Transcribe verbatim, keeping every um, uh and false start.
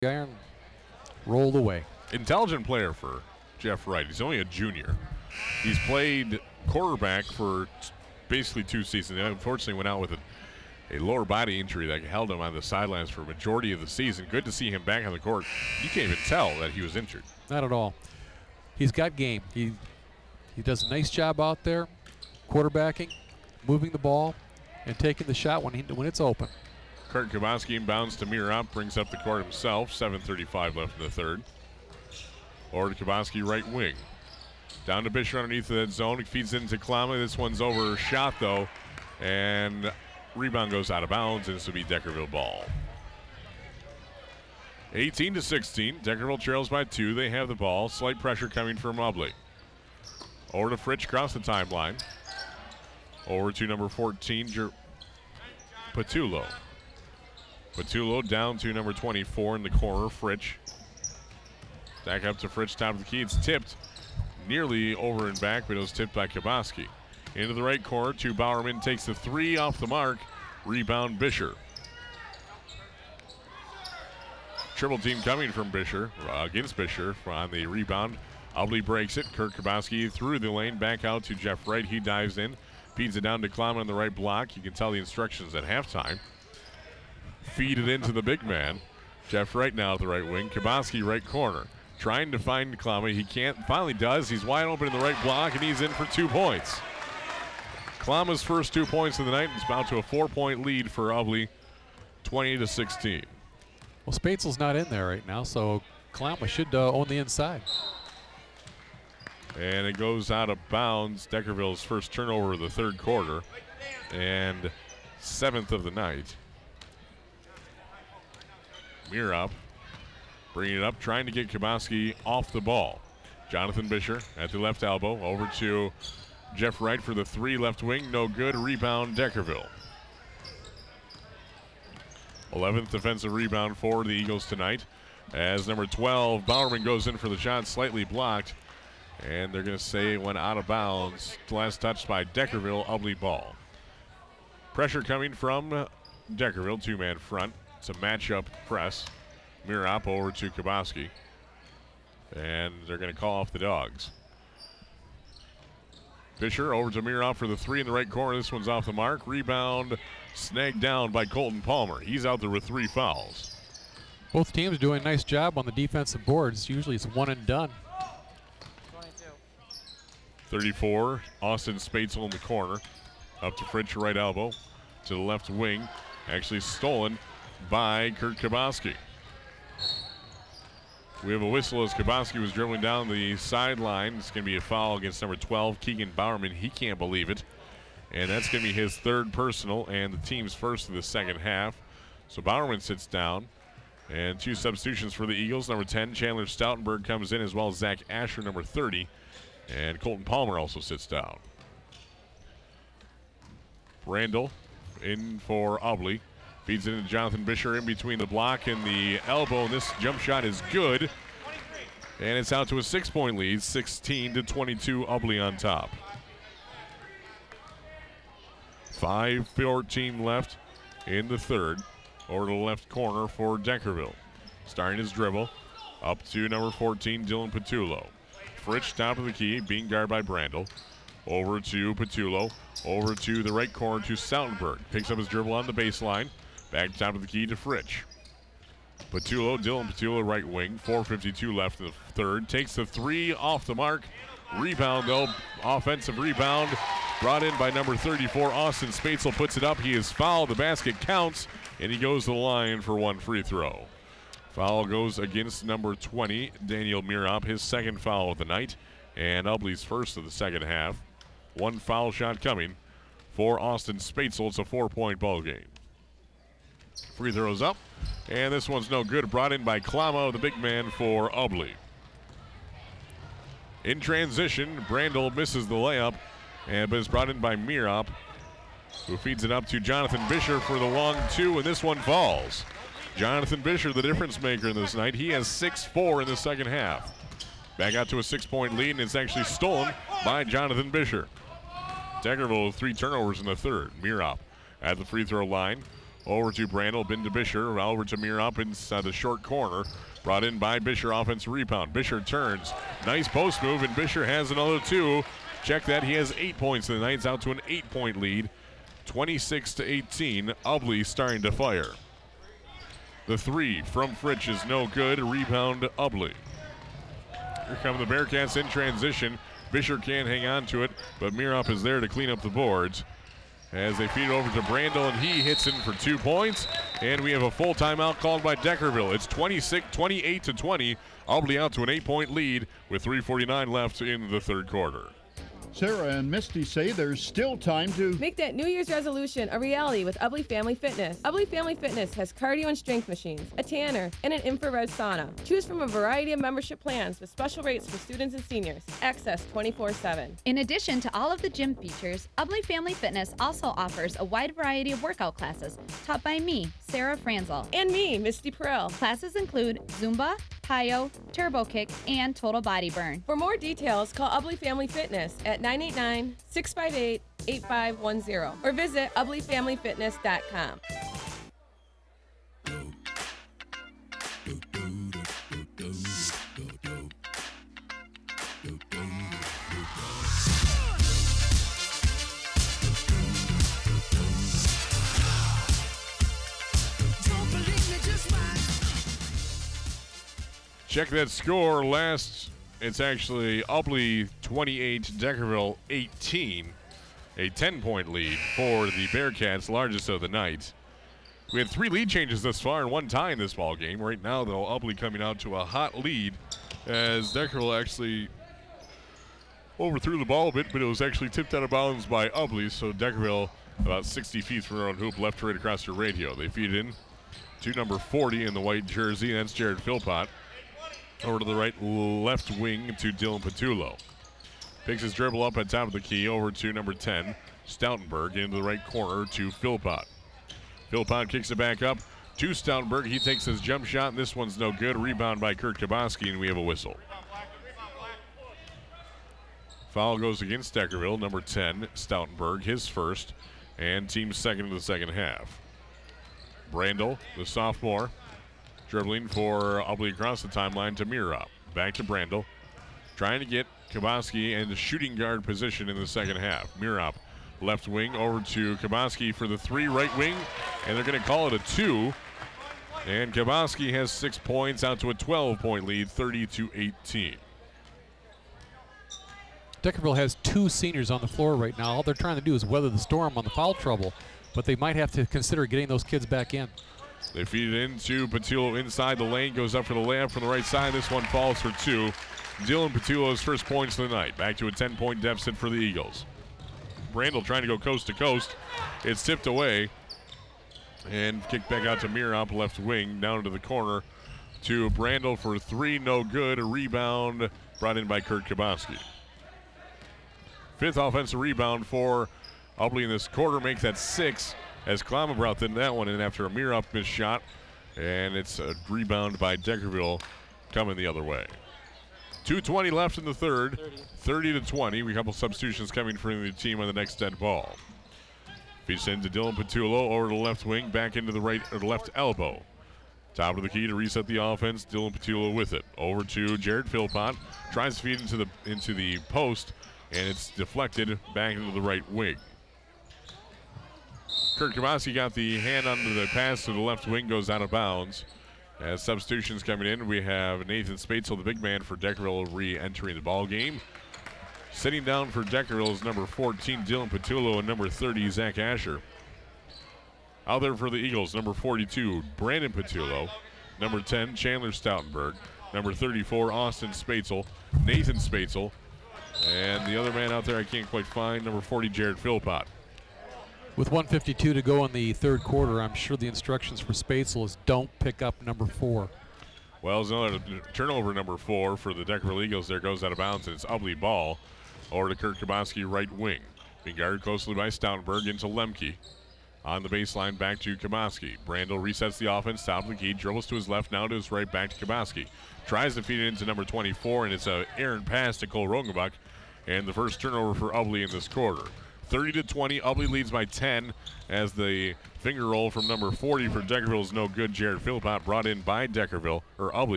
iron rolled away. Intelligent player for Jeff Wright. He's only a junior. He's played quarterback for t- basically two seasons. He unfortunately went out with a, a lower body injury that held him on the sidelines for a majority of the season. Good to see him back on the court. You can't even tell that he was injured. Not at all. He's got game. He he does a nice job out there, quarterbacking, moving the ball, and taking the shot when he when it's open. Kurt Kubowski inbounds to Mirop, brings up the court himself. seven thirty-five left in the third. Over to Kubowski, right wing. Down to Bisher underneath that zone. He feeds into Klama. This one's overshot, though. And rebound goes out of bounds, and this will be Deckerville ball. eighteen to sixteen. Deckerville trails by two. They have the ball. Slight pressure coming from Ubley. Over to Fritsch across the timeline. Over to number fourteen, Jer- Patullo. Patullo down to number twenty-four in the corner, Fritsch. Back up to Fritsch, top of the key. It's tipped nearly over and back, but it was tipped by Kubowski. Into the right corner to Bowerman, takes the three off the mark. Rebound Bisher. Triple team coming from Bisher, uh, against Bisher on the rebound. Ubley breaks it. Kurt Kubowski through the lane, back out to Jeff Wright. He dives in, feeds it down to Klama on the right block. You can tell the instructions at halftime. Feed it into the big man. Jeff Wright now at the right wing. Kubowski right corner. Trying to find Klama. He can't. Finally does. He's wide open in the right block, and he's in for two points. Klama's first two points of the night is about to a four-point lead for Ubley, twenty to sixteen. Well, Spatzel's not in there right now, so Klama should uh, own the inside. And it goes out of bounds. Deckerville's first turnover of the third quarter, and seventh of the night. Mirop bringing it up, trying to get Kubowski off the ball. Jonathan Bisher at the left elbow. Over to Jeff Wright for the three, left wing. No good. Rebound, Deckerville. eleventh defensive rebound for the Eagles tonight. As number twelve, Bowerman goes in for the shot, slightly blocked. And they're going to say it went out of bounds. Last touch by Deckerville, Ubley ball. Pressure coming from Deckerville, two-man front. It's a matchup press. Mirop over to Kubowski. And they're going to call off the Dogs. Fisher over to Mirop for the three in the right corner. This one's off the mark. Rebound snagged down by Colton Palmer. He's out there with three fouls. Both teams doing a nice job on the defensive boards. Usually it's one and done. thirty-four, Austin Spatzel in the corner. Up to Fritsch, right elbow. To the left wing. Actually stolen by Kurt Kubowski. We have a whistle as Kubowski was dribbling down the sideline. It's going to be a foul against number twelve, Keegan Bowerman. He can't believe it. And that's going to be his third personal and the team's first of the second half. So Bowerman sits down. And two substitutions for the Eagles. Number ten, Chandler Stoutenberg comes in, as well as Zach Asher, number thirty. And Colton Palmer also sits down. Randall in for Ubley. Feeds it into Jonathan Bisher in between the block and the elbow. And this jump shot is good. And it's out to a six-point lead, sixteen to twenty-two, Ubley on top. five fourteen left in the third. Over to the left corner for Deckerville. Starting his dribble. Up to number fourteen, Dylan Patullo. Fritsch, top of the key, being guarded by Brandel. Over to Patullo. Over to the right corner to Stoutenberg. Picks up his dribble on the baseline. Back top of the key to Fritsch. Patullo, Dylan Patullo, right wing. four fifty-two left in the third. Takes the three off the mark. Rebound, though. Offensive rebound brought in by number thirty-four. Austin Spatzel puts it up. He is fouled. The basket counts, and he goes to the line for one free throw. Foul goes against number twenty, Daniel Mirop, his second foul of the night, and Ubley's first of the second half. One foul shot coming for Austin Spatzel. It's a four-point ball game. Free throws up, and this one's no good. Brought in by Klama, the big man for Ubley. In transition, Brandel misses the layup, and but it's brought in by Mirop, who feeds it up to Jonathan Bisher for the long two, and this one falls. Jonathan Bisher, the difference maker in this night. He has six four in the second half. Back out to a six-point lead, and it's actually stolen by Jonathan Bisher. Deckerville with three turnovers in the third. Mirop at the free throw line. Over to Brandel, bin to Bisher, over to Meerup inside the short corner. Brought in by Bisher, offensive rebound. Bisher turns. Nice post move, and Bisher has another two. Check that, he has eight points in the night. It's out to an eight-point lead. twenty-six to eighteen, Ubly starting to fire. The three from Fritsch is no good. Rebound Ubly. Here come the Bearcats in transition. Bisher can't hang on to it, but Meerup is there to clean up the boards. As they feed it over to Brandel, and he hits in for two points. And we have a full timeout called by Deckerville. It's twenty-six, twenty-eight to twenty. Ubly out to an eight-point lead with three forty-nine left in the third quarter. Sarah and Misty say there's still time to make that New Year's resolution a reality with Ubly Family Fitness. Ubly Family Fitness has cardio and strength machines, a tanner, and an infrared sauna. Choose from a variety of membership plans with special rates for students and seniors. Access twenty-four seven. In addition to all of the gym features, Ubly Family Fitness also offers a wide variety of workout classes taught by me, Sarah Franzel. And me, Misty Perel. Classes include Zumba, Plyo, Turbo Kick, and Total Body Burn. For more details, call Ubly Family Fitness at nine eight nine, six five eight, eight five one zero or visit ubly family fitness dot com. Check that score. Last, it's actually Ubly twenty-eight, Deckerville eighteen. A ten-point lead for the Bearcats, largest of the night. We had three lead changes thus far and one tie in this ball game. Right now, though, Ubly coming out to a hot lead as Deckerville actually overthrew the ball a bit, but it was actually tipped out of bounds by Ubly. So Deckerville about sixty feet from their own hoop, left to right across your radio. They feed it in to number forty in the white jersey. That's Jared Philpott. Over to the right left wing to Dylan Patullo. Picks his dribble up at top of the key over to number ten, Stoutenberg, into the right corner to Philpott. Philpott kicks it back up to Stoutenberg. He takes his jump shot, and this one's no good. Rebound by Kurt Kaboski, and we have a whistle. Foul goes against Deckerville, number ten, Stoutenberg, his first, and team second in the second half. Brandel, the sophomore, dribbling for Ubly across the timeline to Meerup. Back to Brandel. Trying to get Kaboski in the shooting guard position in the second half. Meerup, left wing, over to Kaboski for the three, right wing, and they're going to call it a two. And Kaboski has six points, out to a twelve-point lead, thirty to eighteen. Deckerville has two seniors on the floor right now. All they're trying to do is weather the storm on the foul trouble, but they might have to consider getting those kids back in. They feed it into Patullo inside the lane, goes up for the layup from the right side. This one falls for two. Dylan Patullo's first points of the night. Back to a ten-point deficit for the Eagles. Brandel trying to go coast to coast. It's tipped away and kicked back out to Meerup, left wing, down to the corner to Brandel for three, no good. A rebound brought in by Kurt Kaboski. Fifth offensive rebound for Ubly in this quarter, makes that six as Klama brought that one in after a Meerup missed shot. And it's a rebound by Deckerville coming the other way. two twenty left in the third, thirty to twenty. We have a couple substitutions coming for the team on the next dead ball. Feeds into Dylan Patullo over to the left wing, back into the right or the left elbow. Top of the key to reset the offense. Dylan Patullo with it. Over to Jared Philpott. Tries to feed into the into the post, and it's deflected back into the right wing. Kurt Kaboski got the hand under the pass to the left wing, goes out of bounds. As substitutions coming in, we have Nathan Spatzel, the big man for Deckerville, re-entering the ball game. Sitting down for Deckerville is number fourteen, Dylan Patullo, and number thirty, Zach Asher. Out there for the Eagles, number forty-two, Brandon Patullo. Number ten, Chandler Stoutenberg. Number thirty-four, Austin Spatzel. Nathan Spatzel. And the other man out there I can't quite find, number forty, Jared Philpott. With one fifty-two to go in the third quarter, I'm sure the instructions for Spatzel is don't pick up number four. Well, it's another turnover, number four for the Deckerville Eagles. There goes out of bounds, and it's Ubly ball over to Kurt Kaboski, right wing. Being guarded closely by Stoutenberg into Lemke. On the baseline, back to Kaboski. Brandel resets the offense, top of the key, dribbles to his left, now to his right, back to Kaboski. Tries to feed it into number twenty-four, and it's an errant pass to Cole Rogenbach. And the first turnover for Ubly in this quarter. thirty to twenty. Ubley leads by ten as the finger roll from number forty for Deckerville is no good. Jared Philpott brought in by Deckerville, or Ubley.